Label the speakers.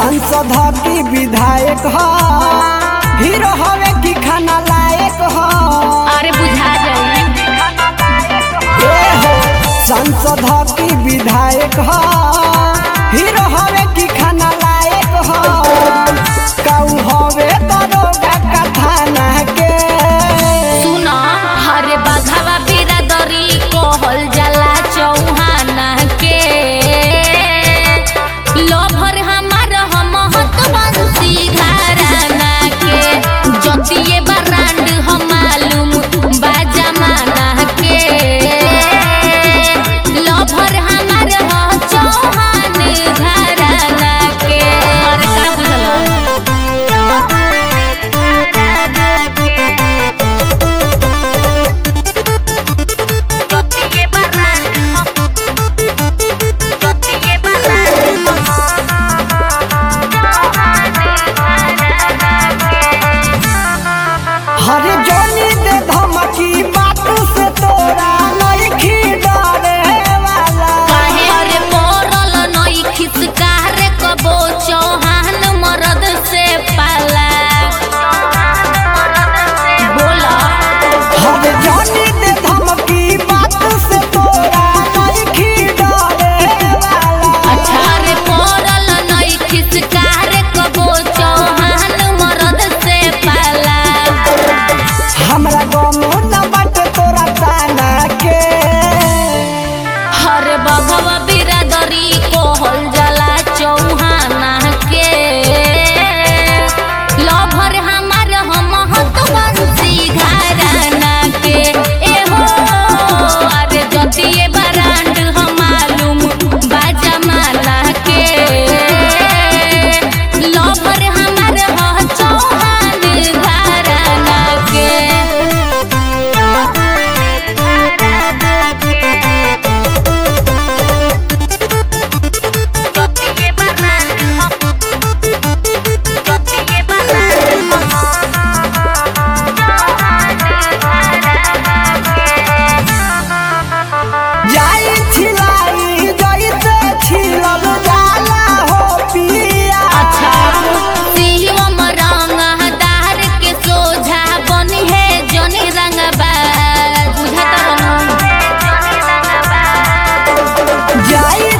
Speaker 1: सांसद की विधायक हो, हीरो हवे की खाना लायक हो।
Speaker 2: अरे बुझा जाए
Speaker 1: सांसद की विधायक हो, हीरो हवे की खाना लायक हो। काऊ हवे दरोगा का थाना के
Speaker 2: सुना हरे बाघावा बिरादरी कहल जाला चौहाना के। लोभर हमार हम हतवंशी घराना के। जतिये बरांड हम मालूम बा जमाना के। लोभर हमार ह चौहान घराना के। अरे का
Speaker 1: हरे जोनी दे धमकी बात से तोरा नइखी डरे वाला।
Speaker 2: काहे हरे मोरल नई खिसकार कबो चौहान मरद से पाला। बोला
Speaker 1: हरे जोनी दे धमकी बात से तोरा नइखी डरे वाला।
Speaker 2: अच्छा रे मोरल नई खिसकार कबो चौहान मरद से पाला।
Speaker 1: हमरा गमो न बट तोरा ताना के।
Speaker 2: हरे बघवा बिरादरी कहल जाला चौहाना के। लोभर हमार हम हतवंशी घराना के। एहो अरे जतिये बरांड हम मालूम बा जमाना के। लोभर हमार ह चौहान घराना के।
Speaker 1: जाई छिलाई जइसे छिलल जाला हो पिया।
Speaker 2: अच्छा शिवम रंगदार के सोझा बनी है जनी रंगबाज। बुझा
Speaker 1: जाई